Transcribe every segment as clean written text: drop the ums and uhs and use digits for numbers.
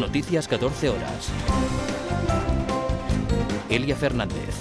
Noticias 14 horas. Elia Fernández.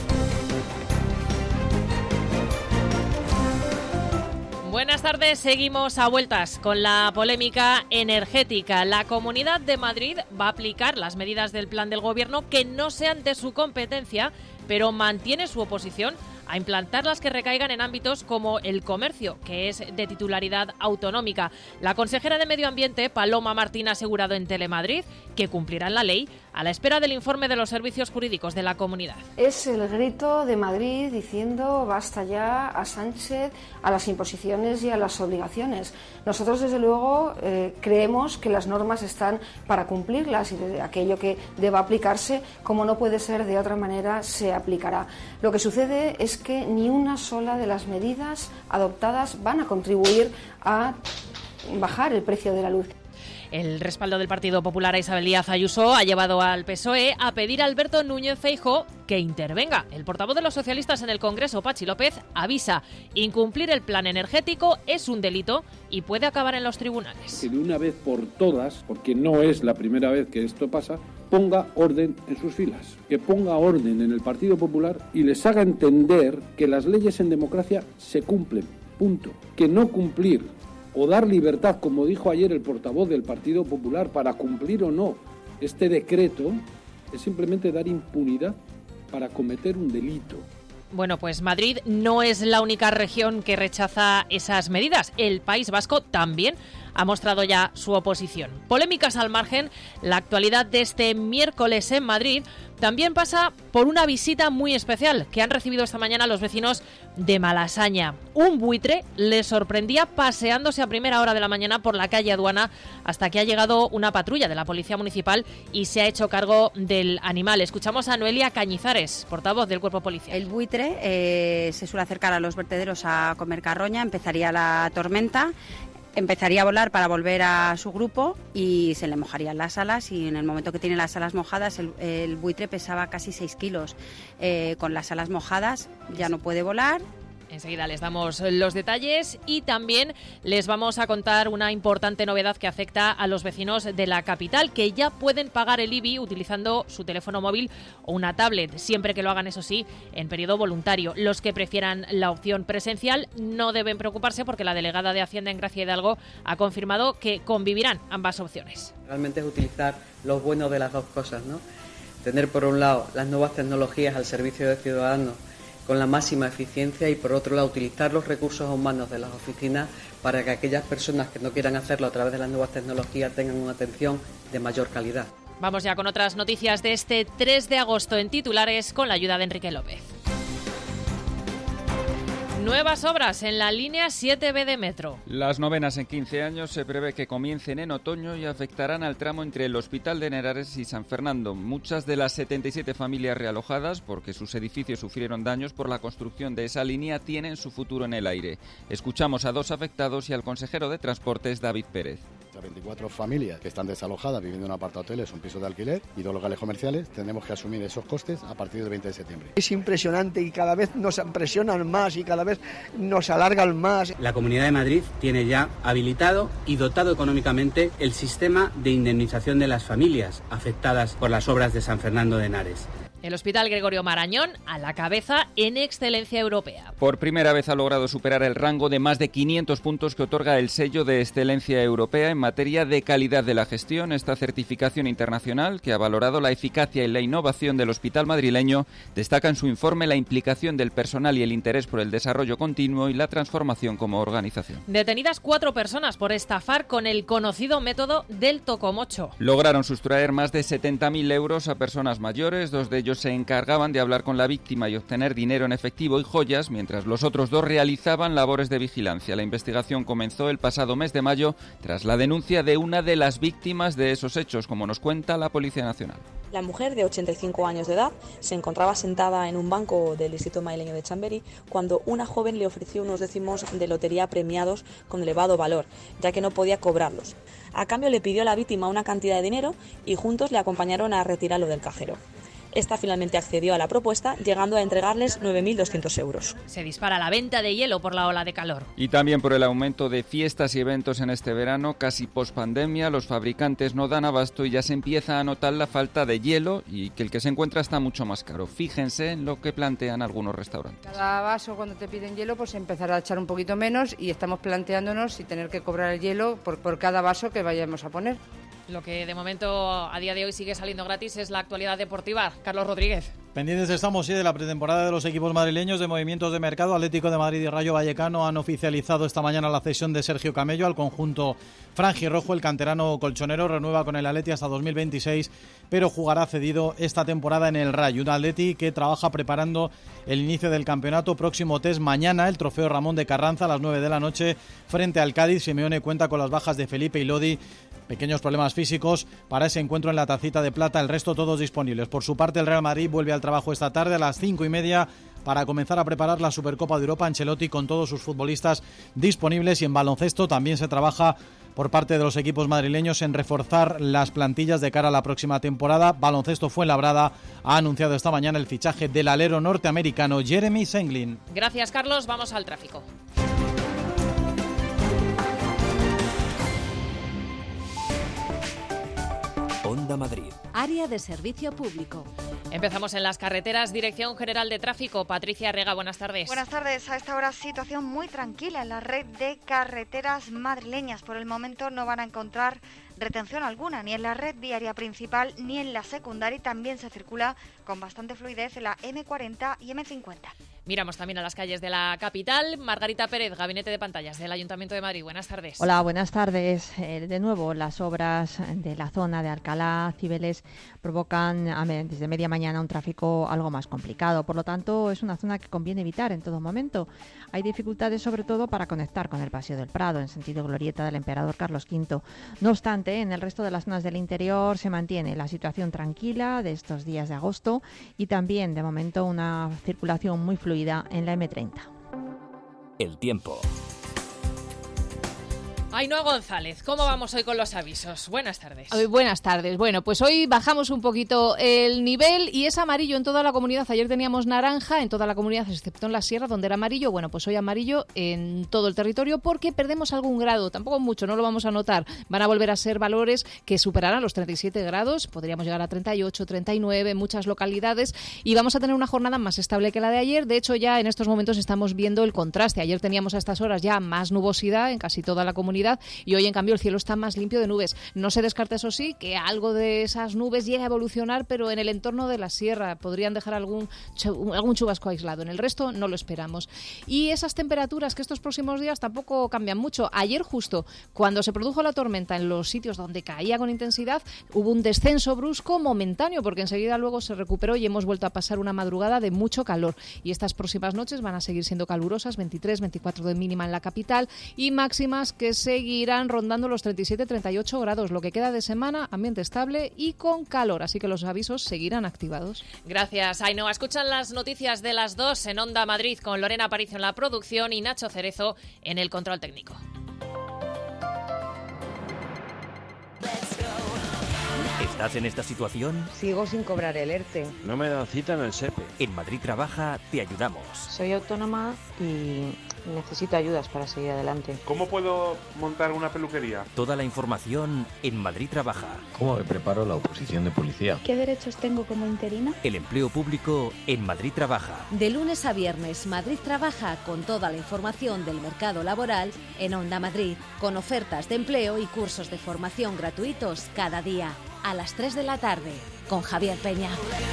Buenas tardes, seguimos a vueltas con la polémica energética. La Comunidad de Madrid va a aplicar las medidas del plan del Gobierno que no sean de su competencia, pero mantiene su oposición a implantar las que recaigan en ámbitos como el comercio, que es de titularidad autonómica. La consejera de Medio Ambiente, Paloma Martín, ha asegurado en Telemadrid que cumplirán la ley a la espera del informe de los servicios jurídicos de la comunidad. Es el grito de Madrid diciendo basta ya a Sánchez, a las imposiciones y a las obligaciones. Nosotros, desde luego, creemos que las normas están para cumplirlas y de aquello que deba aplicarse, como no puede ser de otra manera, se aplicará. Lo que sucede es que ni una sola de las medidas adoptadas van a contribuir a bajar el precio de la luz. El respaldo del Partido Popular a Isabel Díaz Ayuso ha llevado al PSOE a pedir a Alberto Núñez Feijóo que intervenga. El portavoz de los socialistas en el Congreso, Pachi López, avisa: incumplir el plan energético es un delito y puede acabar en los tribunales. Que de una vez por todas, porque no es la primera vez que esto pasa, ponga orden en sus filas, que ponga orden en el Partido Popular y les haga entender que las leyes en democracia se cumplen, punto. Que no cumplir o dar libertad, como dijo ayer el portavoz del Partido Popular, para cumplir o no este decreto, es simplemente dar impunidad para cometer un delito. Bueno, pues Madrid no es la única región que rechaza esas medidas. El País Vasco también ha mostrado ya su oposición. Polémicas al margen, la actualidad de este miércoles en Madrid también pasa por una visita muy especial que han recibido esta mañana los vecinos de Malasaña. Un buitre les sorprendía paseándose a primera hora de la mañana por la calle Aduana hasta que ha llegado una patrulla de la Policía Municipal y se ha hecho cargo del animal. Escuchamos a Noelia Cañizares, portavoz del Cuerpo Policial. El buitre se suele acercar a los vertederos a comer carroña, empezaría la tormenta, empezaría a volar para volver a su grupo y se le mojarían las alas, y en el momento que tiene las alas mojadas, el buitre pesaba casi 6 kilos. Con las alas mojadas ya no puede volar. Enseguida les damos los detalles y también les vamos a contar una importante novedad que afecta a los vecinos de la capital, que ya pueden pagar el IBI utilizando su teléfono móvil o una tablet, siempre que lo hagan, eso sí, en periodo voluntario. Los que prefieran la opción presencial no deben preocuparse, porque la delegada de Hacienda en Gracia Hidalgo ha confirmado que convivirán ambas opciones. Realmente es utilizar lo bueno de las dos cosas, ¿no? Tener por un lado las nuevas tecnologías al servicio del ciudadano con la máxima eficiencia, y por otro lado utilizar los recursos humanos de las oficinas para que aquellas personas que no quieran hacerlo a través de las nuevas tecnologías tengan una atención de mayor calidad. Vamos ya con otras noticias de este 3 de agosto en titulares, con la ayuda de Enrique López. Nuevas obras en la línea 7B de metro. Las novenas en 15 años se prevé que comiencen en otoño y afectarán al tramo entre el Hospital de Henares y San Fernando. Muchas de las 77 familias realojadas, porque sus edificios sufrieron daños por la construcción de esa línea, tienen su futuro en el aire. Escuchamos a 2 afectados y al consejero de Transportes, David Pérez. 24 familias que están desalojadas viviendo en apartahoteles o un piso de alquiler y 2 locales comerciales, tenemos que asumir esos costes a partir del 20 de septiembre. Es impresionante y cada vez nos presionan más y cada vez nos alargan más. La Comunidad de Madrid tiene ya habilitado y dotado económicamente el sistema de indemnización de las familias afectadas por las obras de San Fernando de Henares. El Hospital Gregorio Marañón a la cabeza en excelencia europea. Por primera vez ha logrado superar el rango de más de 500 puntos que otorga el sello de excelencia europea en materia de calidad de la gestión. Esta certificación internacional, que ha valorado la eficacia y la innovación del hospital madrileño, destaca en su informe la implicación del personal y el interés por el desarrollo continuo y la transformación como organización. Detenidas 4 personas por estafar con el conocido método del tocomocho. Lograron sustraer más de 70.000 euros a personas mayores. 2 de ellos se encargaban de hablar con la víctima y obtener dinero en efectivo y joyas, mientras los otros 2 realizaban labores de vigilancia. La investigación comenzó el pasado mes de mayo tras la denuncia de una de las víctimas de esos hechos, como nos cuenta la Policía Nacional. La mujer, de 85 años de edad, se encontraba sentada en un banco del distrito madrileño de Chamberí cuando una joven le ofreció unos décimos de lotería premiados con elevado valor, ya que no podía cobrarlos. A cambio le pidió a la víctima una cantidad de dinero y juntos le acompañaron a retirarlo del cajero. Esta finalmente accedió a la propuesta, llegando a entregarles 9.200 euros. Se dispara la venta de hielo por la ola de calor. Y también por el aumento de fiestas y eventos en este verano, casi pospandemia, los fabricantes no dan abasto y ya se empieza a notar la falta de hielo y que el que se encuentra está mucho más caro. Fíjense en lo que plantean algunos restaurantes. Cada vaso, cuando te piden hielo, pues empezará a echar un poquito menos y estamos planteándonos si tener que cobrar el hielo por cada vaso que vayamos a poner. Lo que de momento a día de hoy sigue saliendo gratis es la actualidad deportiva. Carlos Rodríguez. Pendientes estamos, de la pretemporada de los equipos madrileños, de movimientos de mercado. Atlético de Madrid y Rayo Vallecano han oficializado esta mañana la cesión de Sergio Camello al conjunto franjirrojo. El canterano colchonero renueva con el Atleti hasta 2026, pero jugará cedido esta temporada en el Rayo. Un Atleti que trabaja preparando el inicio del campeonato. Próximo test mañana, el trofeo Ramón de Carranza a las 9 de la noche frente al Cádiz. Simeone cuenta con las bajas de Felipe y Lodi. Pequeños problemas físicos para ese encuentro en la Tacita de Plata, el resto todos disponibles. Por su parte, el Real Madrid vuelve al trabajo esta tarde a las 5:30 para comenzar a preparar la Supercopa de Europa. Ancelotti con todos sus futbolistas disponibles, y en baloncesto también se trabaja por parte de los equipos madrileños en reforzar las plantillas de cara a la próxima temporada. Baloncesto Fuenlabrada ha anunciado esta mañana el fichaje del alero norteamericano Jeremy Senglin. Gracias, Carlos. Vamos al tráfico. Onda Madrid. Área de servicio público. Empezamos en las carreteras. Dirección General de Tráfico. Patricia Rega, buenas tardes. Buenas tardes. A esta hora situación muy tranquila en la red de carreteras madrileñas. Por el momento no van a encontrar retención alguna, ni en la red viaria principal ni en la secundaria, y también se circula con bastante fluidez en la M40 y M50. Miramos también a las calles de la capital. Margarita Pérez, Gabinete de Pantallas del Ayuntamiento de Madrid. Buenas tardes. Hola, buenas tardes. De nuevo, las obras de la zona de Alcalá, Cibeles, provocan desde media mañana un tráfico algo más complicado. Por lo tanto, es una zona que conviene evitar en todo momento. Hay dificultades sobre todo para conectar con el Paseo del Prado, en sentido glorieta del Emperador Carlos V. No obstante, en el resto de las zonas del interior se mantiene la situación tranquila de estos días de agosto, y también, de momento, una circulación muy fluida en la M30. El tiempo. Ainhoa González, ¿cómo vamos hoy con los avisos? Buenas tardes. Buenas tardes. Bueno, pues hoy bajamos un poquito el nivel y es amarillo en toda la comunidad. Ayer teníamos naranja en toda la comunidad, excepto en la sierra, donde era amarillo. Bueno, pues hoy amarillo en todo el territorio porque perdemos algún grado, tampoco mucho, no lo vamos a notar. Van a volver a ser valores que superarán los 37 grados, podríamos llegar a 38, 39 en muchas localidades, y vamos a tener una jornada más estable que la de ayer. De hecho, ya en estos momentos estamos viendo el contraste. Ayer teníamos a estas horas ya más nubosidad en casi toda la comunidad, y hoy en cambio el cielo está más limpio de nubes. No se descarta, eso sí, que algo de esas nubes llegue a evolucionar, pero en el entorno de la sierra podrían dejar algún chubasco aislado. En el resto no lo esperamos. Y esas temperaturas que estos próximos días tampoco cambian mucho. Ayer, justo cuando se produjo la tormenta en los sitios donde caía con intensidad, hubo un descenso brusco momentáneo, porque enseguida luego se recuperó y hemos vuelto a pasar una madrugada de mucho calor. Y estas próximas noches van a seguir siendo calurosas, 23, 24 de mínima en la capital, y máximas que seguirán rondando los 37-38 grados. Lo que queda de semana, ambiente estable y con calor, así que los avisos seguirán activados. Gracias, Ainhoa. Escuchan las noticias de las 2 en Onda Madrid con Lorena Aparicio en la producción y Nacho Cerezo en el control técnico. ¿Estás en esta situación? Sigo sin cobrar el ERTE. No me dan cita en el SEPE. En Madrid Trabaja te ayudamos. Soy autónoma y necesito ayudas para seguir adelante. ¿Cómo puedo montar una peluquería? Toda la información en Madrid Trabaja. ¿Cómo me preparo la oposición de policía? ¿Qué derechos tengo como interina? El empleo público en Madrid Trabaja. De lunes a viernes, Madrid Trabaja, con toda la información del mercado laboral en Onda Madrid, con ofertas de empleo y cursos de formación gratuitos cada día, a las 3 de la tarde, con Javier Peña.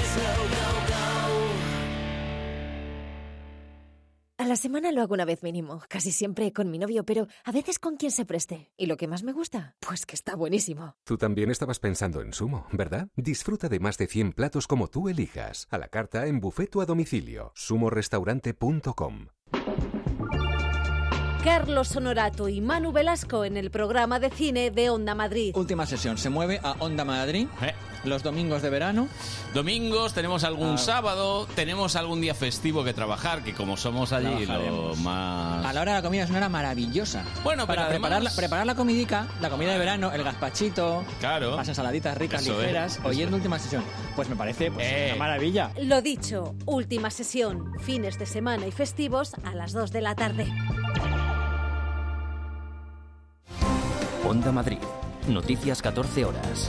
A la semana lo hago una vez mínimo, casi siempre con mi novio, pero a veces con quien se preste. ¿Y lo que más me gusta? Pues que está buenísimo. Tú también estabas pensando en Sumo, ¿verdad? Disfruta de más de 100 platos como tú elijas, a la carta, en buffet o a domicilio. sumorestaurante.com. Carlos Honorato y Manu Velasco en el programa de cine de Onda Madrid. Última sesión, se mueve a Onda Madrid. Los domingos de verano. Domingos, tenemos algún sábado, tenemos algún día festivo que trabajar, que como somos allí lo más... A la hora de la comida es una hora maravillosa. Bueno, para pero además... preparar la comidica, la comida de verano, el gazpachito, claro, las ensaladitas ricas, ligeras, oyendo Última Sesión. Pues me parece una maravilla. Lo dicho, Última Sesión, fines de semana y festivos a las 2 de la tarde. Onda Madrid. Noticias 14 horas.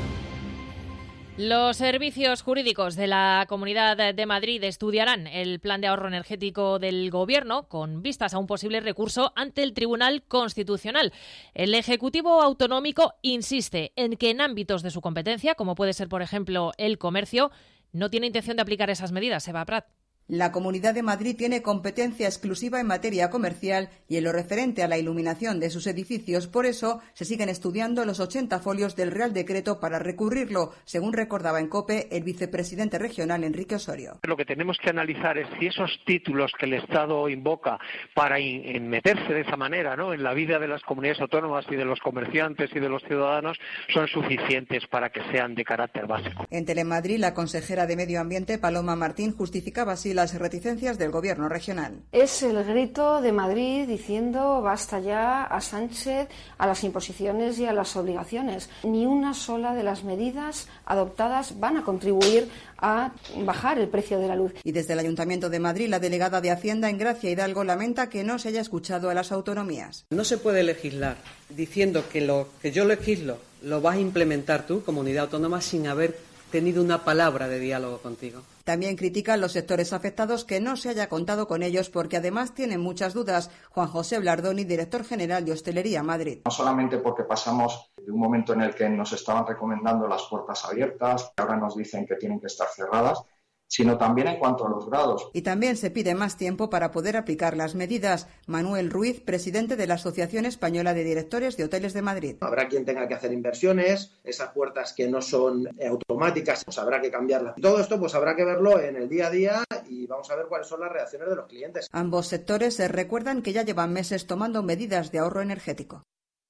Los servicios jurídicos de la Comunidad de Madrid estudiarán el plan de ahorro energético del Gobierno con vistas a un posible recurso ante el Tribunal Constitucional. El Ejecutivo Autonómico insiste en que en ámbitos de su competencia, como puede ser, por ejemplo, el comercio, no tiene intención de aplicar esas medidas. Eva Prat. La Comunidad de Madrid tiene competencia exclusiva en materia comercial y en lo referente a la iluminación de sus edificios. Por eso se siguen estudiando los 80 folios del Real Decreto para recurrirlo, según recordaba en COPE el vicepresidente regional Enrique Osorio. Lo que tenemos que analizar es si esos títulos que el Estado invoca para meterse de esa manera, ¿no?, en la vida de las comunidades autónomas y de los comerciantes y de los ciudadanos son suficientes para que sean de carácter básico. En Telemadrid, la consejera de Medio Ambiente, Paloma Martín, justificaba así las reticencias del Gobierno regional. Es el grito de Madrid diciendo basta ya a Sánchez, a las imposiciones y a las obligaciones. Ni una sola de las medidas adoptadas van a contribuir a bajar el precio de la luz. Y desde el Ayuntamiento de Madrid, la delegada de Hacienda en Gracia Hidalgo lamenta que no se haya escuchado a las autonomías. No se puede legislar diciendo que lo que yo legislo lo vas a implementar tú, comunidad autónoma, sin haber tenido una palabra de diálogo contigo. También critican los sectores afectados que no se haya contado con ellos porque además tienen muchas dudas. Juan José Blardoni, director general de Hostelería Madrid. No solamente porque pasamos de un momento en el que nos estaban recomendando las puertas abiertas, que ahora nos dicen que tienen que estar cerradas, sino también en cuanto a los grados. Y también se pide más tiempo para poder aplicar las medidas. Manuel Ruiz, presidente de la Asociación Española de Directores de Hoteles de Madrid. Habrá quien tenga que hacer inversiones, esas puertas que no son automáticas, pues habrá que cambiarlas. Todo esto pues habrá que verlo en el día a día y vamos a ver cuáles son las reacciones de los clientes. Ambos sectores se recuerdan que ya llevan meses tomando medidas de ahorro energético.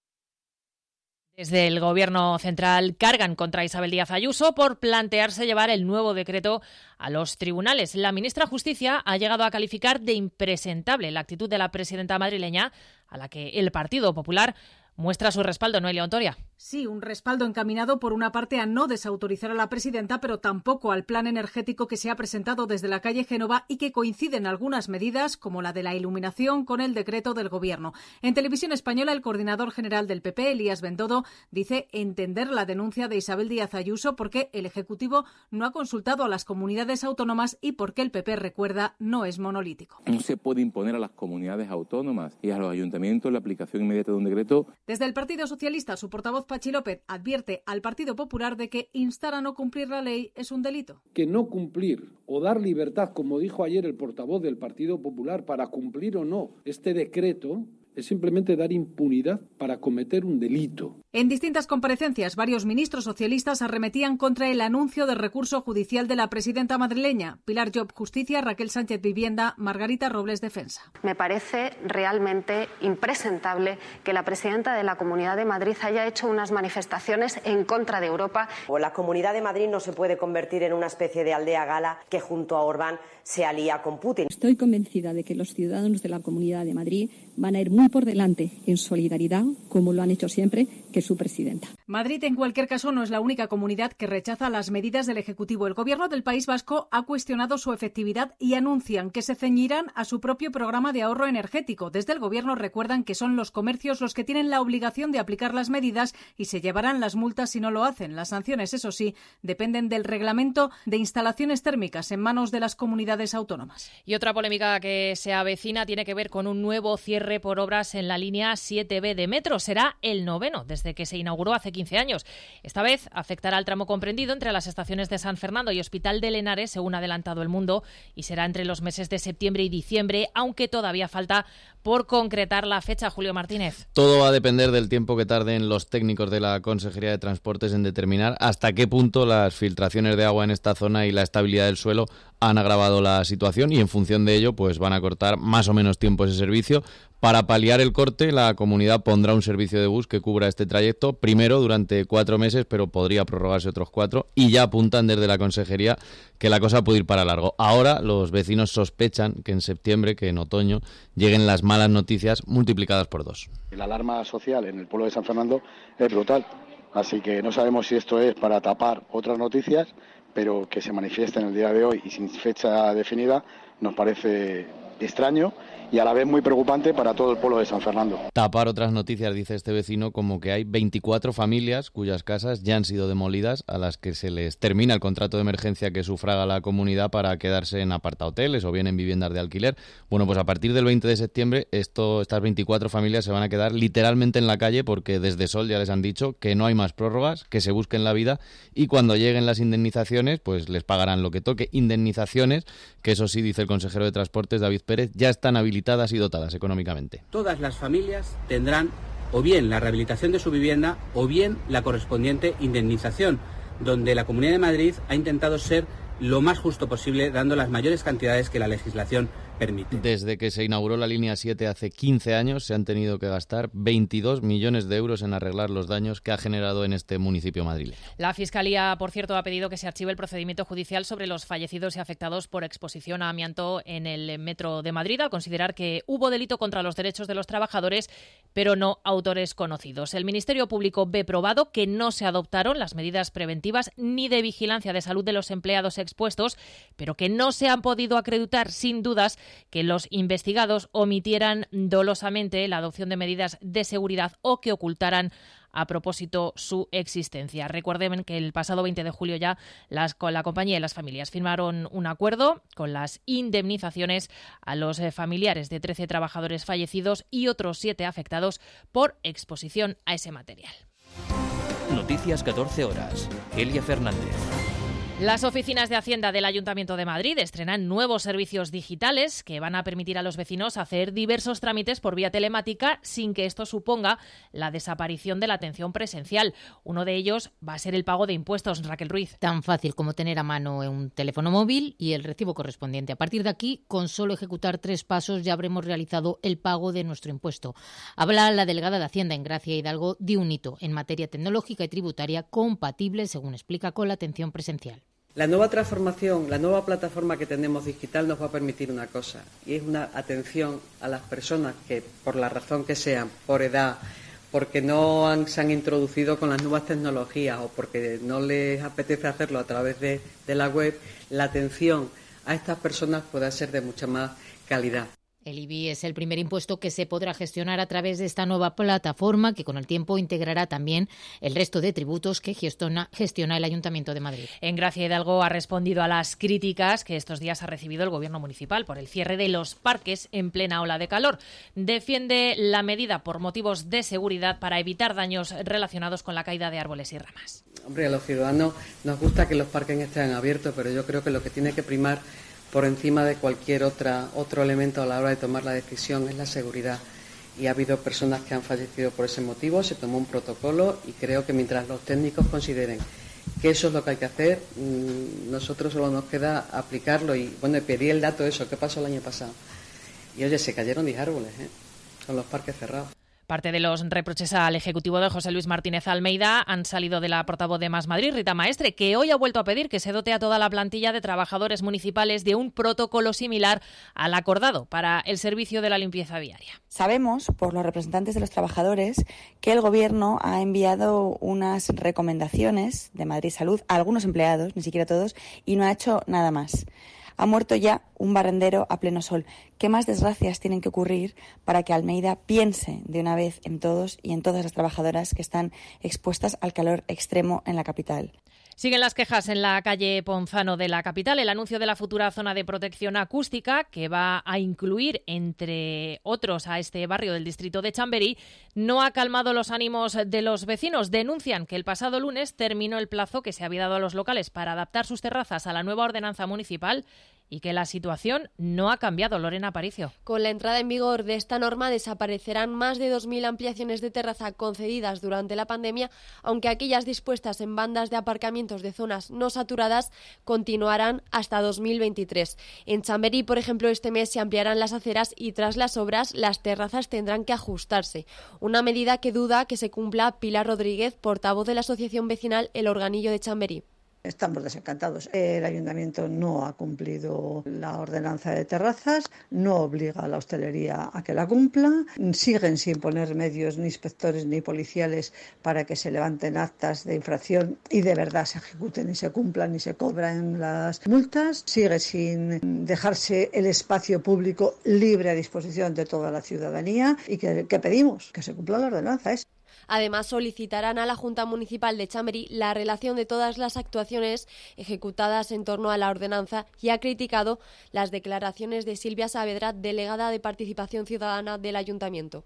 Desde el Gobierno central cargan contra Isabel Díaz Ayuso por plantearse llevar el nuevo decreto a los tribunales. La ministra de Justicia ha llegado a calificar de impresentable la actitud de la presidenta madrileña, a la que el Partido Popular muestra su respaldo. Noelia Ontoria. Sí, un respaldo encaminado por una parte a no desautorizar a la presidenta, pero tampoco al plan energético que se ha presentado desde la calle Génova y que coinciden algunas medidas, como la de la iluminación, con el decreto del Gobierno. En Televisión Española, el coordinador general del PP, Elías Bendodo, dice entender la denuncia de Isabel Díaz Ayuso porque el Ejecutivo no ha consultado a las comunidades autónomas y porque el PP, recuerda, no es monolítico. No se puede imponer a las comunidades autónomas y a los ayuntamientos la aplicación inmediata de un decreto. Desde el Partido Socialista, su portavoz Pachi López advierte al Partido Popular de que instar a no cumplir la ley es un delito. Que no cumplir o dar libertad, como dijo ayer el portavoz del Partido Popular, para cumplir o no este decreto, es simplemente dar impunidad para cometer un delito. En distintas comparecencias, varios ministros socialistas arremetían contra el anuncio de recurso judicial de la presidenta madrileña. Pilar Llop, Justicia; Raquel Sánchez, Vivienda; Margarita Robles, Defensa. Me parece realmente impresentable que la presidenta de la Comunidad de Madrid haya hecho unas manifestaciones en contra de Europa. La Comunidad de Madrid no se puede convertir en una especie de aldea gala que junto a Orbán se alía con Putin. Estoy convencida de que los ciudadanos de la Comunidad de Madrid van a ir muy por delante en solidaridad, como lo han hecho siempre, que su presidenta. Madrid, en cualquier caso, no es la única comunidad que rechaza las medidas del Ejecutivo. El Gobierno del País Vasco ha cuestionado su efectividad y anuncian que se ceñirán a su propio programa de ahorro energético. Desde el Gobierno recuerdan que son los comercios los que tienen la obligación de aplicar las medidas y se llevarán las multas si no lo hacen. Las sanciones, eso sí, dependen del reglamento de instalaciones térmicas en manos de las comunidades autónomas. Y otra polémica que se avecina tiene que ver con un nuevo cierre por obras en la línea 7B de metro. Será el 9º desde que se inauguró hace 15 años. Esta vez afectará al tramo comprendido entre las estaciones de San Fernando y Hospital de Henares, según ha adelantado El Mundo, y será entre los meses de septiembre y diciembre, aunque todavía falta por concretar la fecha. Julio Martínez. Todo va a depender del tiempo que tarden los técnicos de la Consejería de Transportes en determinar hasta qué punto las filtraciones de agua en esta zona y la estabilidad del suelo han agravado la situación, y en función de ello pues van a cortar más o menos tiempo ese servicio. Para paliar el corte, la comunidad pondrá un servicio de bus que cubra este trayecto, primero durante 4 meses, pero podría prorrogarse otros 4, y ya apuntan desde la consejería que la cosa puede ir para largo. Ahora los vecinos sospechan que en septiembre, que en otoño, lleguen las malas noticias multiplicadas por 2. La alarma social en el pueblo de San Fernando es brutal, así que no sabemos si esto es para tapar otras noticias, pero que se manifiesten el día de hoy y sin fecha definida nos parece extraño y a la vez muy preocupante para todo el pueblo de San Fernando. Tapar otras noticias, dice este vecino, como que hay 24 familias cuyas casas ya han sido demolidas, a las que se les termina el contrato de emergencia que sufraga la comunidad para quedarse en apartahoteles o bien en viviendas de alquiler. Bueno, pues a partir del 20 de septiembre estas 24 familias se van a quedar literalmente en la calle, porque desde Sol ya les han dicho que no hay más prórrogas, que se busquen la vida, y cuando lleguen las indemnizaciones pues les pagarán lo que toque. Indemnizaciones que, eso sí, dice el consejero de Transportes, David Pérez, ya están habilitadas y dotadas económicamente. Todas las familias tendrán o bien la rehabilitación de su vivienda o bien la correspondiente indemnización, donde la Comunidad de Madrid ha intentado ser lo más justo posible, dando las mayores cantidades que la legislación permite. Desde que se inauguró la línea 7 hace 15 años se han tenido que gastar 22 millones de euros en arreglar los daños que ha generado en este municipio madrileño. La Fiscalía, por cierto, ha pedido que se archive el procedimiento judicial sobre los fallecidos y afectados por exposición a amianto en el Metro de Madrid, al considerar que hubo delito contra los derechos de los trabajadores, pero no autores conocidos. El Ministerio Público ve probado que no se adoptaron las medidas preventivas ni de vigilancia de salud de los empleados expuestos, pero que no se han podido acreditar sin dudas que los investigados omitieran dolosamente la adopción de medidas de seguridad o que ocultaran a propósito su existencia. Recuerden que el pasado 20 de julio ya con la compañía y las familias firmaron un acuerdo con las indemnizaciones a los familiares de 13 trabajadores fallecidos y otros 7 afectados por exposición a ese material. Noticias 14 horas. Elia Fernández. Las oficinas de Hacienda del Ayuntamiento de Madrid estrenan nuevos servicios digitales que van a permitir a los vecinos hacer diversos trámites por vía telemática sin que esto suponga la desaparición de la atención presencial. Uno de ellos va a ser el pago de impuestos. Raquel Ruiz. Tan fácil como tener a mano un teléfono móvil y el recibo correspondiente. A partir de aquí, con solo ejecutar 3 pasos ya habremos realizado el pago de nuestro impuesto. Habla la delegada de Hacienda en Gracia Hidalgo de un hito en materia tecnológica y tributaria compatible, según explica, con la atención presencial. La nueva transformación, la nueva plataforma que tenemos digital nos va a permitir una cosa, y es una atención a las personas que, por la razón que sean, por edad, porque no se han introducido con las nuevas tecnologías o porque no les apetece hacerlo a través de la web, la atención a estas personas pueda ser de mucha más calidad. El IBI es el primer impuesto que se podrá gestionar a través de esta nueva plataforma que con el tiempo integrará también el resto de tributos que gestiona el Ayuntamiento de Madrid. En Gracia Hidalgo ha respondido a las críticas que estos días ha recibido el Gobierno municipal por el cierre de los parques en plena ola de calor. Defiende la medida por motivos de seguridad para evitar daños relacionados con la caída de árboles y ramas. Hombre, a los ciudadanos nos gusta que los parques estén abiertos, pero yo creo que lo que tiene que primar por encima de cualquier otro elemento a la hora de tomar la decisión es la seguridad. Y ha habido personas que han fallecido por ese motivo, se tomó un protocolo y creo que mientras los técnicos consideren que eso es lo que hay que hacer, nosotros solo nos queda aplicarlo. Y bueno, pedí el dato de eso, ¿qué pasó el año pasado? Y oye, se cayeron 10 árboles, con los parques cerrados. Parte de los reproches al Ejecutivo de José Luis Martínez Almeida han salido de la portavoz de Más Madrid, Rita Maestre, que hoy ha vuelto a pedir que se dote a toda la plantilla de trabajadores municipales de un protocolo similar al acordado para el servicio de la limpieza viaria. Sabemos, por los representantes de los trabajadores, que el Gobierno ha enviado unas recomendaciones de Madrid Salud a algunos empleados, ni siquiera todos, y no ha hecho nada más. Ha muerto ya un barrendero a pleno sol. ¿Qué más desgracias tienen que ocurrir para que Almeida piense de una vez en todos y en todas las trabajadoras que están expuestas al calor extremo en la capital? Siguen las quejas en la calle Ponzano de la capital. El anuncio de la futura zona de protección acústica, que va a incluir, entre otros, a este barrio del distrito de Chamberí, no ha calmado los ánimos de los vecinos. Denuncian que el pasado lunes terminó el plazo que se había dado a los locales para adaptar sus terrazas a la nueva ordenanza municipal y que la situación no ha cambiado. Lorena Aparicio. Con la entrada en vigor de esta norma desaparecerán más de 2.000 ampliaciones de terraza concedidas durante la pandemia, aunque aquellas dispuestas en bandas de aparcamientos de zonas no saturadas continuarán hasta 2023. En Chamberí, por ejemplo, este mes se ampliarán las aceras y tras las obras las terrazas tendrán que ajustarse. Una medida que duda que se cumpla Pilar Rodríguez, portavoz de la asociación vecinal El Organillo de Chamberí. Estamos desencantados. El ayuntamiento no ha cumplido la ordenanza de terrazas, no obliga a la hostelería a que la cumpla, siguen sin poner medios ni inspectores ni policiales para que se levanten actas de infracción y de verdad se ejecuten y se cumplan y se cobran las multas, sigue sin dejarse el espacio público libre a disposición de toda la ciudadanía y que pedimos que se cumpla la ordenanza. Además, solicitarán a la Junta Municipal de Chamberí la relación de todas las actuaciones ejecutadas en torno a la ordenanza y ha criticado las declaraciones de Silvia Saavedra, delegada de Participación Ciudadana del Ayuntamiento.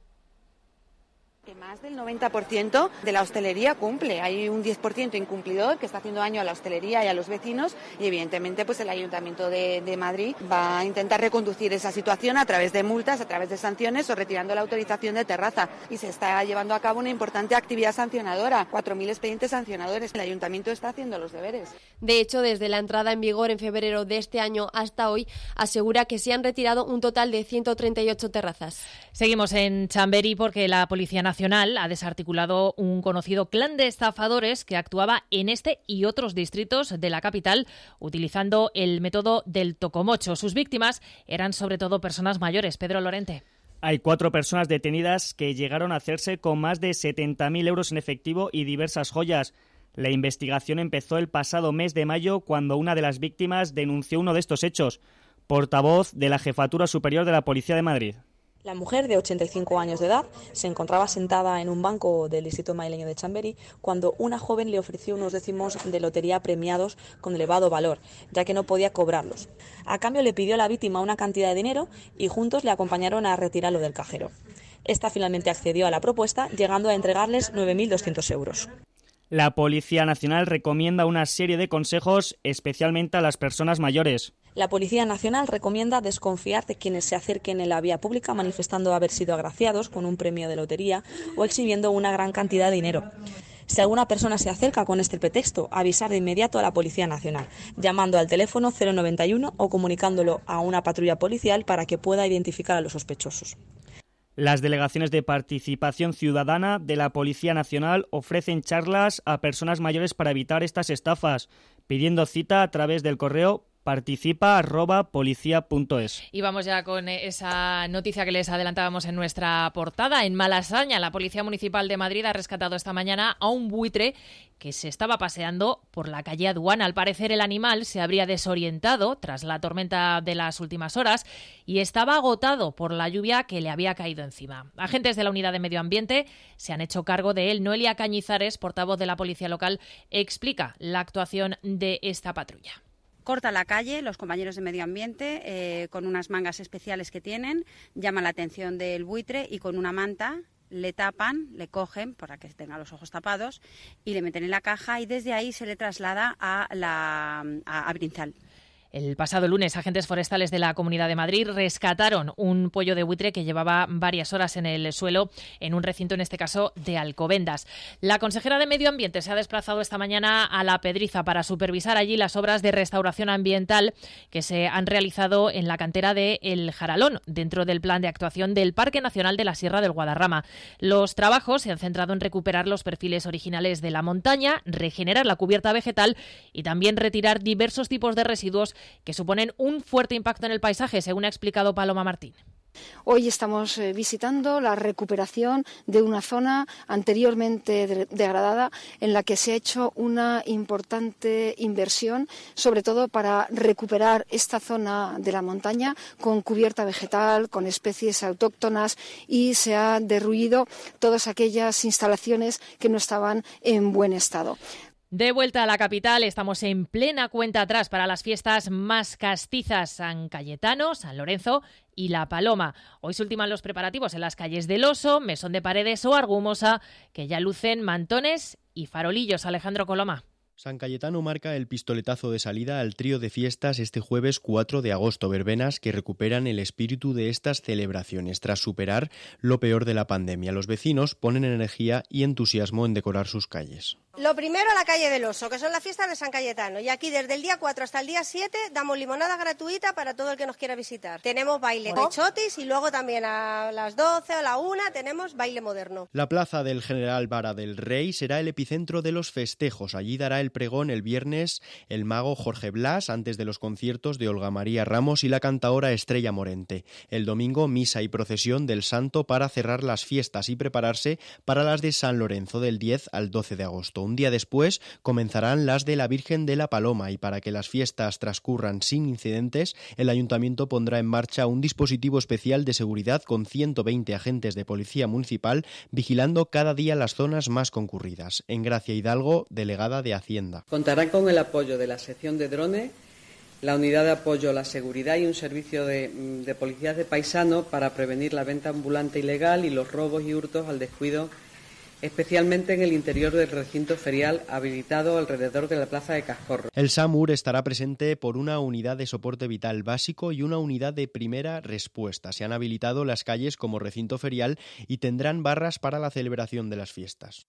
Que más del 90% de la hostelería cumple. Hay un 10% incumplidor que está haciendo daño a la hostelería y a los vecinos y evidentemente pues el Ayuntamiento de Madrid va a intentar reconducir esa situación a través de multas, a través de sanciones o retirando la autorización de terraza. Y se está llevando a cabo una importante actividad sancionadora, 4.000 expedientes sancionadores. El Ayuntamiento está haciendo los deberes. De hecho, desde la entrada en vigor en febrero de este año hasta hoy, asegura que se han retirado un total de 138 terrazas. Seguimos en Chamberí porque la Policía Nacional ha desarticulado un conocido clan de estafadores que actuaba en este y otros distritos de la capital utilizando el método del tocomocho. Sus víctimas eran sobre todo personas mayores. Pedro Lorente. Hay 4 personas detenidas que llegaron a hacerse con más de 70.000 euros en efectivo y diversas joyas. La investigación empezó el pasado mes de mayo cuando una de las víctimas denunció uno de estos hechos. Portavoz de la Jefatura Superior de la Policía de Madrid. La mujer, de 85 años de edad, se encontraba sentada en un banco del distrito madrileño de Chamberí cuando una joven le ofreció unos décimos de lotería premiados con elevado valor, ya que no podía cobrarlos. A cambio le pidió a la víctima una cantidad de dinero y juntos le acompañaron a retirarlo del cajero. Esta finalmente accedió a la propuesta, llegando a entregarles 9.200 euros. La Policía Nacional recomienda una serie de consejos, especialmente a las personas mayores. La Policía Nacional recomienda desconfiar de quienes se acerquen en la vía pública manifestando haber sido agraciados con un premio de lotería o exhibiendo una gran cantidad de dinero. Si alguna persona se acerca con este pretexto, avisar de inmediato a la Policía Nacional, llamando al teléfono 091 o comunicándolo a una patrulla policial para que pueda identificar a los sospechosos. Las delegaciones de participación ciudadana de la Policía Nacional ofrecen charlas a personas mayores para evitar estas estafas, pidiendo cita a través del correo participa@policia.es. Y vamos ya con esa noticia que les adelantábamos en nuestra portada. En Malasaña, la Policía Municipal de Madrid ha rescatado esta mañana a un buitre que se estaba paseando por la calle Aduana. Al parecer, el animal se habría desorientado tras la tormenta de las últimas horas y estaba agotado por la lluvia que le había caído encima. Agentes de la Unidad de Medio Ambiente se han hecho cargo de él. Noelia Cañizares, portavoz de la Policía Local, explica la actuación de esta patrulla. Corta la calle, los compañeros de medio ambiente, con unas mangas especiales que tienen, llaman la atención del buitre y con una manta le tapan, le cogen para que tenga los ojos tapados y le meten en la caja y desde ahí se le traslada a Brinzal. El pasado lunes, agentes forestales de la Comunidad de Madrid rescataron un pollo de buitre que llevaba varias horas en el suelo en un recinto, en este caso, de Alcobendas. La consejera de Medio Ambiente se ha desplazado esta mañana a La Pedriza para supervisar allí las obras de restauración ambiental que se han realizado en la cantera de El Jaralón, dentro del plan de actuación del Parque Nacional de la Sierra del Guadarrama. Los trabajos se han centrado en recuperar los perfiles originales de la montaña, regenerar la cubierta vegetal y también retirar diversos tipos de residuos que suponen un fuerte impacto en el paisaje, según ha explicado Paloma Martín. Hoy estamos visitando la recuperación de una zona anteriormente degradada en la que se ha hecho una importante inversión, sobre todo para recuperar esta zona de la montaña con cubierta vegetal, con especies autóctonas y se han derruido todas aquellas instalaciones que no estaban en buen estado. De vuelta a la capital, estamos en plena cuenta atrás para las fiestas más castizas: San Cayetano, San Lorenzo y La Paloma. Hoy se ultiman los preparativos en las calles del Oso, Mesón de Paredes o Argumosa, que ya lucen mantones y farolillos. Alejandro Coloma. San Cayetano marca el pistoletazo de salida al trío de fiestas este jueves 4 de agosto, verbenas que recuperan el espíritu de estas celebraciones tras superar lo peor de la pandemia. Los vecinos ponen energía y entusiasmo en decorar sus calles. Lo primero, la calle del Oso, que son las fiestas de San Cayetano. Y aquí desde el día 4 hasta el día 7 damos limonada gratuita para todo el que nos quiera visitar. Tenemos baile de chotis y luego también a las 12 o a la 1 tenemos baile moderno. La plaza del General Vara del Rey será el epicentro de los festejos. Allí dará el pregón el viernes el mago Jorge Blas antes de los conciertos de Olga María Ramos y la cantaora Estrella Morente. El domingo, misa y procesión del Santo para cerrar las fiestas y prepararse para las de San Lorenzo del 10 al 12 de agosto. Un día después comenzarán las de la Virgen de la Paloma y para que las fiestas transcurran sin incidentes, el Ayuntamiento pondrá en marcha un dispositivo especial de seguridad con 120 agentes de policía municipal vigilando cada día las zonas más concurridas. En Gracia Hidalgo, delegada de Hacienda. Contarán con el apoyo de la sección de drones, la unidad de apoyo a la seguridad y un servicio de policías de paisano para prevenir la venta ambulante ilegal y los robos y hurtos al descuido, especialmente en el interior del recinto ferial habilitado alrededor de la plaza de Cascorro. El SAMUR estará presente por una unidad de soporte vital básico y una unidad de primera respuesta. Se han habilitado las calles como recinto ferial y tendrán barras para la celebración de las fiestas.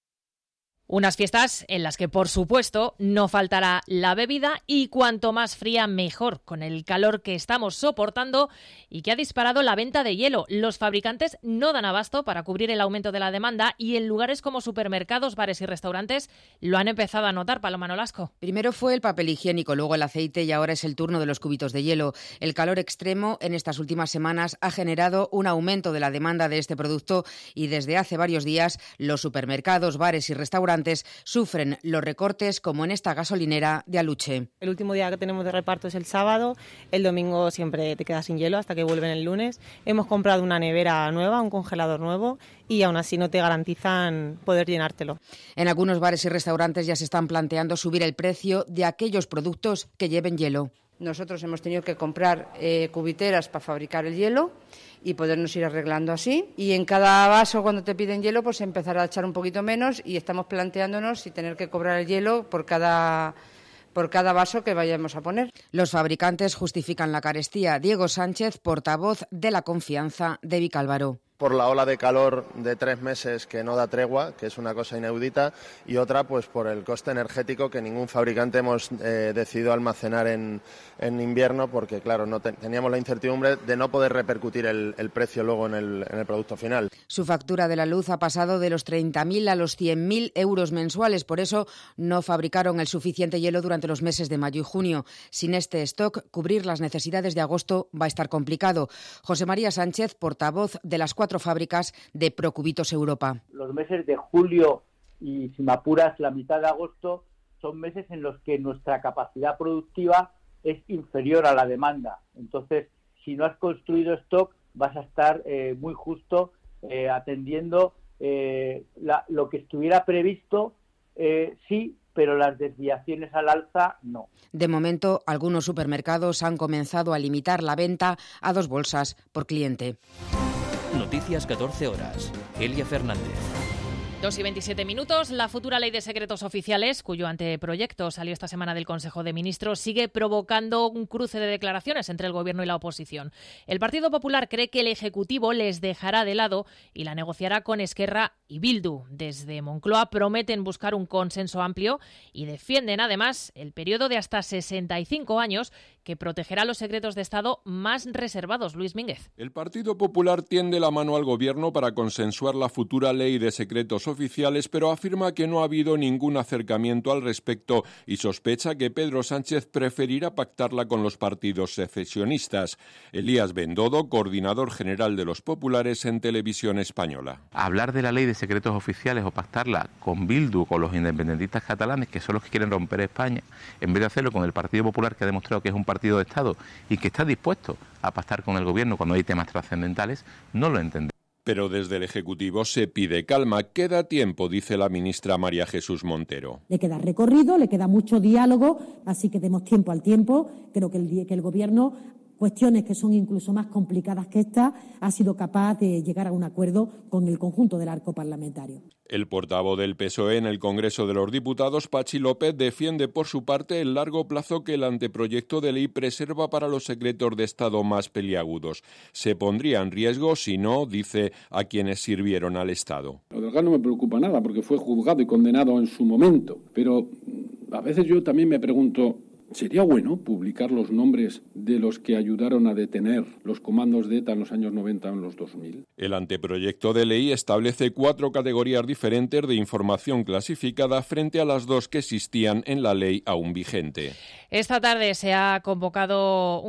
Unas fiestas en las que, por supuesto, no faltará la bebida y cuanto más fría, mejor, con el calor que estamos soportando y que ha disparado la venta de hielo. Los fabricantes no dan abasto para cubrir el aumento de la demanda y en lugares como supermercados, bares y restaurantes lo han empezado a notar. Paloma Nolasco. Primero fue el papel higiénico, luego el aceite y ahora es el turno de los cubitos de hielo. El calor extremo en estas últimas semanas ha generado un aumento de la demanda de este producto y desde hace varios días los supermercados, bares y restaurantes sufren los recortes como en esta gasolinera de Aluche. El último día que tenemos de reparto es el sábado, el domingo siempre te quedas sin hielo hasta que vuelven el lunes. Hemos comprado una nevera nueva, un congelador nuevo y aún así no te garantizan poder llenártelo. En algunos bares y restaurantes ya se están planteando subir el precio de aquellos productos que lleven hielo. Nosotros hemos tenido que comprar cubiteras para fabricar el hielo y podernos ir arreglando así. Y en cada vaso, cuando te piden hielo, pues empezará a echar un poquito menos y estamos planteándonos si tener que cobrar el hielo por cada vaso que vayamos a poner. Los fabricantes justifican la carestía. Diego Sánchez, portavoz de La Confianza de Vicálvaro. Por la ola de calor de 3 meses que no da tregua, que es una cosa inaudita, y otra pues por el coste energético que ningún fabricante hemos decidido almacenar en invierno, porque claro, no teníamos la incertidumbre de no poder repercutir el precio luego en el producto final. Su factura de la luz ha pasado de los 30.000 a los 100.000 euros mensuales, por eso no fabricaron el suficiente hielo durante los meses de mayo y junio. Sin este stock, cubrir las necesidades de agosto va a estar complicado. José María Sánchez, portavoz de las 4 fábricas de Procubitos Europa. Los meses de julio y, si me apuras, la mitad de agosto son meses en los que nuestra capacidad productiva es inferior a la demanda. Entonces, si no has construido stock, vas a estar muy justo atendiendo lo que estuviera previsto, sí, pero las desviaciones al alza no. De momento, algunos supermercados han comenzado a limitar la venta a 2 bolsas por cliente. Noticias 14 horas. Elia Fernández. 2:27. La futura ley de secretos oficiales, cuyo anteproyecto salió esta semana del Consejo de Ministros, sigue provocando un cruce de declaraciones entre el Gobierno y la oposición. El Partido Popular cree que el Ejecutivo les dejará de lado y la negociará con Esquerra y Bildu. Desde Moncloa prometen buscar un consenso amplio y defienden además el periodo de hasta 65 años que protegerá los secretos de Estado más reservados. Luis Mínguez. El Partido Popular tiende la mano al Gobierno para consensuar la futura ley de secretos oficiales, pero afirma que no ha habido ningún acercamiento al respecto y sospecha que Pedro Sánchez preferirá pactarla con los partidos secesionistas. Elías Bendodo, coordinador general de los populares en Televisión Española. Hablar de la ley de secretos oficiales o pactarla con Bildu, con los independentistas catalanes, que son los que quieren romper España, en vez de hacerlo con el Partido Popular, que ha demostrado que es un partido de Estado y que está dispuesto a pactar con el Gobierno cuando hay temas trascendentales, no lo entendemos. Pero desde el Ejecutivo se pide calma. Queda tiempo, dice la ministra María Jesús Montero. Le queda recorrido, le queda mucho diálogo, así que demos tiempo al tiempo. Creo que el Gobierno cuestiones que son incluso más complicadas que esta, ha sido capaz de llegar a un acuerdo con el conjunto del arco parlamentario. El portavoz del PSOE en el Congreso de los Diputados, Pachi López, defiende por su parte el largo plazo que el anteproyecto de ley preserva para los secretos de Estado más peliagudos. Se pondría en riesgo si no, dice, a quienes sirvieron al Estado. Lo del gas no me preocupa nada porque fue juzgado y condenado en su momento, pero a veces yo también me pregunto, ¿sería bueno publicar los nombres de los que ayudaron a detener los comandos de ETA en los años 90 o en los 2000? El anteproyecto de ley establece 4 categorías diferentes de información clasificada frente a las 2 que existían en la ley aún vigente. Esta tarde se han convocado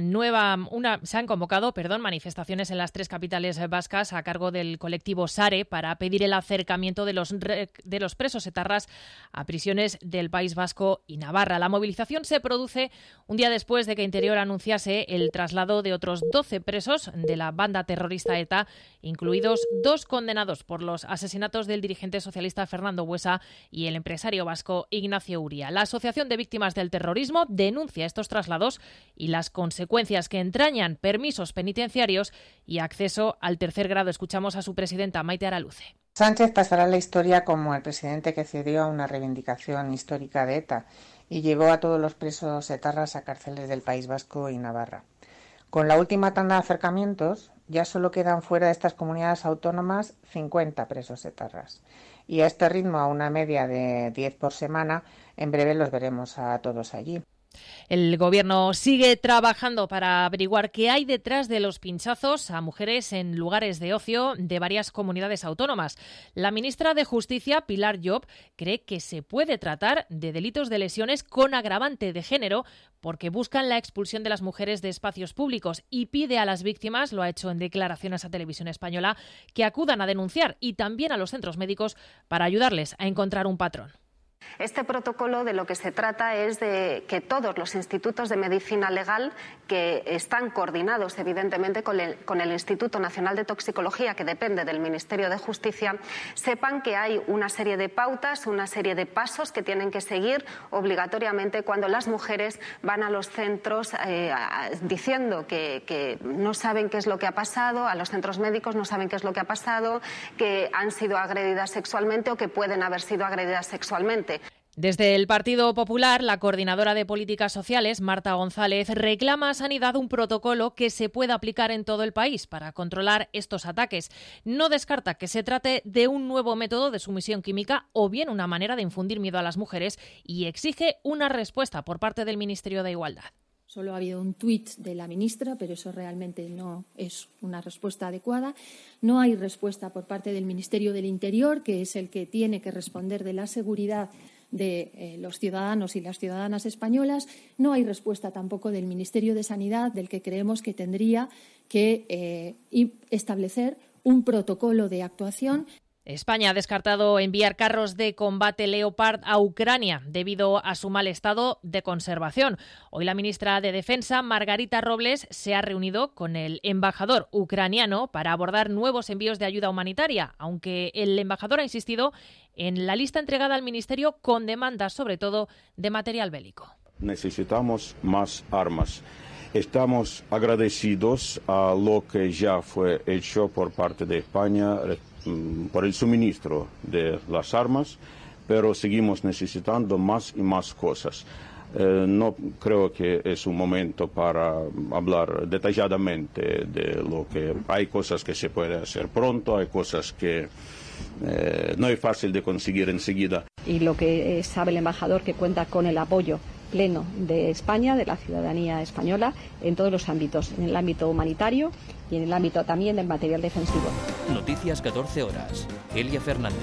manifestaciones en las 3 capitales vascas a cargo del colectivo SARE para pedir el acercamiento de los presos etarras a prisiones del País Vasco y Navarra. La movilización se produce un día después de que Interior anunciase el traslado de otros 12 presos de la banda terrorista ETA, incluidos 2 condenados por los asesinatos del dirigente socialista Fernando Buesa y el empresario vasco Ignacio Uría. La Asociación de Víctimas del Terrorismo denuncia estos traslados y las consecuencias que entrañan permisos penitenciarios y acceso al tercer grado. Escuchamos a su presidenta, Maite Araluce. Sánchez pasará a la historia como el presidente que cedió a una reivindicación histórica de ETA y llevó a todos los presos etarras a cárceles del País Vasco y Navarra. Con la última tanda de acercamientos, ya solo quedan fuera de estas comunidades autónomas 50 presos etarras. Y a este ritmo, a una media de 10 por semana, en breve los veremos a todos allí. El Gobierno sigue trabajando para averiguar qué hay detrás de los pinchazos a mujeres en lugares de ocio de varias comunidades autónomas. La ministra de Justicia, Pilar Llop, cree que se puede tratar de delitos de lesiones con agravante de género porque buscan la expulsión de las mujeres de espacios públicos y pide a las víctimas, lo ha hecho en declaraciones a Televisión Española, que acudan a denunciar y también a los centros médicos para ayudarles a encontrar un patrón. Este protocolo de lo que se trata es de que todos los institutos de medicina legal que están coordinados evidentemente con el Instituto Nacional de Toxicología, que depende del Ministerio de Justicia, sepan que hay una serie de pautas, una serie de pasos que tienen que seguir obligatoriamente cuando las mujeres van a los centros diciendo que no saben qué es lo que ha pasado, a los centros médicos no saben qué es lo que ha pasado, que han sido agredidas sexualmente o que pueden haber sido agredidas sexualmente. Desde el Partido Popular, la coordinadora de Políticas Sociales, Marta González, reclama a Sanidad un protocolo que se pueda aplicar en todo el país para controlar estos ataques. No descarta que se trate de un nuevo método de sumisión química o bien una manera de infundir miedo a las mujeres y exige una respuesta por parte del Ministerio de Igualdad. Solo ha habido un tuit de la ministra, pero eso realmente no es una respuesta adecuada. No hay respuesta por parte del Ministerio del Interior, que es el que tiene que responder de la seguridad de los ciudadanos y las ciudadanas españolas. No hay respuesta tampoco del Ministerio de Sanidad, del que creemos que tendría que establecer un protocolo de actuación. España ha descartado enviar carros de combate Leopard a Ucrania debido a su mal estado de conservación. Hoy la ministra de Defensa, Margarita Robles, se ha reunido con el embajador ucraniano para abordar nuevos envíos de ayuda humanitaria, aunque el embajador ha insistido en la lista entregada al Ministerio con demandas, sobre todo, de material bélico. Necesitamos más armas. Estamos agradecidos a lo que ya fue hecho por parte de España por el suministro de las armas, pero seguimos necesitando más y más cosas. No creo que es un momento para hablar detalladamente de lo que hay cosas que se puede hacer pronto, hay cosas que no es fácil de conseguir enseguida. Y lo que sabe el embajador, que cuenta con el apoyo pleno de España, de la ciudadanía española, en todos los ámbitos, en el ámbito humanitario y en el ámbito también del material defensivo. Noticias 14 horas. Elia Fernández.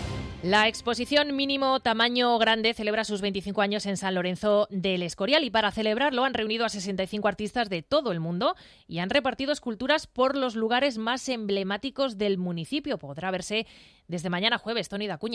La exposición Mínimo Tamaño Grande celebra sus 25 años en San Lorenzo del Escorial y para celebrarlo han reunido a 65 artistas de todo el mundo y han repartido esculturas por los lugares más emblemáticos del municipio. Podrá verse desde mañana jueves. Tony Dacuña.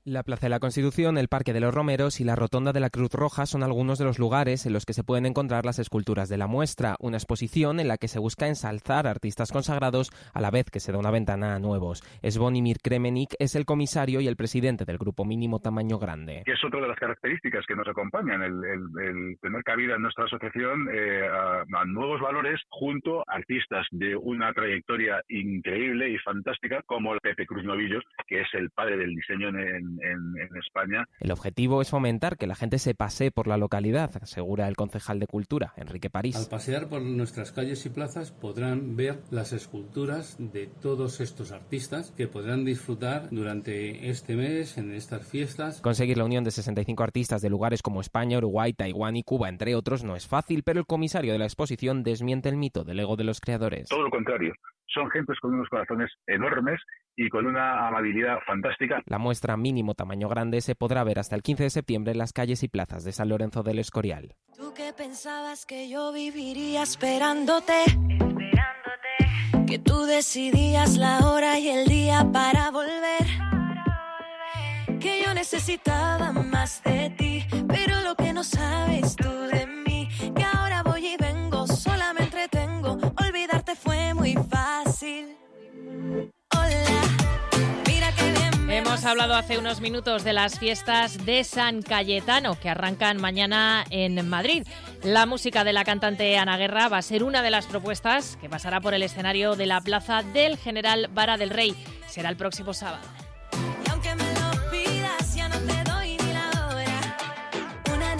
La Plaza de la Constitución, el Parque de los Romeros y la Rotonda de la Cruz Roja son algunos de los lugares en los que se pueden encontrar las esculturas de la muestra, una exposición en la que se busca ensalzar a artistas consagrados a la vez que se da una ventana a nuevos. Zvonimir Kremenik es el comisario y el presidente del grupo Mínimo Tamaño Grande. Es otra de las características que nos acompañan, el tener cabida en nuestra asociación a nuevos valores junto a artistas de una trayectoria increíble y fantástica como el Pepe Cruz Novillos, que es el padre del diseño en España. El objetivo es fomentar que la gente se pasee por la localidad, asegura el concejal de Cultura, Enrique París. Al pasear por nuestras calles y plazas podrán ver las esculturas de todos estos artistas que podrán disfrutar durante este mes, en estas fiestas. Conseguir la unión de 65 artistas de lugares como España, Uruguay, Taiwán y Cuba, entre otros, no es fácil, pero el comisario de la exposición desmiente el mito del ego de los creadores. Todo lo contrario. Son gentes con unos corazones enormes y con una amabilidad fantástica. La muestra Mínimo Tamaño Grande se podrá ver hasta el 15 de septiembre en las calles y plazas de San Lorenzo del Escorial. Tú que pensabas que yo viviría esperándote, que tú decidías la hora y el día para volver, que yo necesitaba más de ti, pero lo que no sabes tú de mí, que ahora voy y vengo, sola me entretengo, olvidarte fue muy fácil. Hola, mira qué bien. Hemos hablado hace unos minutos de las fiestas de San Cayetano, que arrancan mañana en Madrid. La música de la cantante Ana Guerra va a ser una de las propuestas que pasará por el escenario de la Plaza del General Vara del Rey. Será el próximo sábado. Y aunque me lo pidas, ya no te doy ni la hora. Una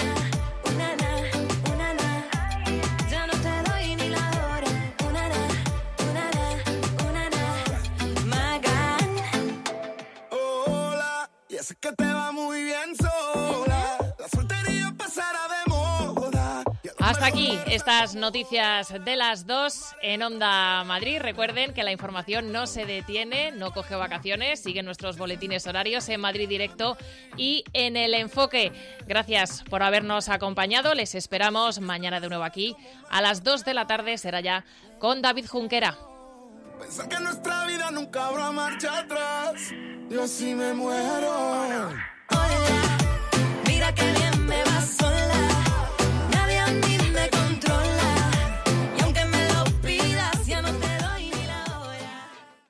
na, ya no te doy ni la hora. Una na, Magan. Hola, y es que te va muy bien sola. La soltería pasará de moda. Hasta aquí estas noticias de las 2 en Onda Madrid. Recuerden que la información no se detiene, no coge vacaciones, siguen nuestros boletines horarios en Madrid Directo y en El Enfoque. Gracias por habernos acompañado. Les esperamos mañana de nuevo aquí a las 2 de la tarde. Será ya con David Junquera. Pensar que nuestra vida nunca habrá marcha atrás. Yo sí me muero.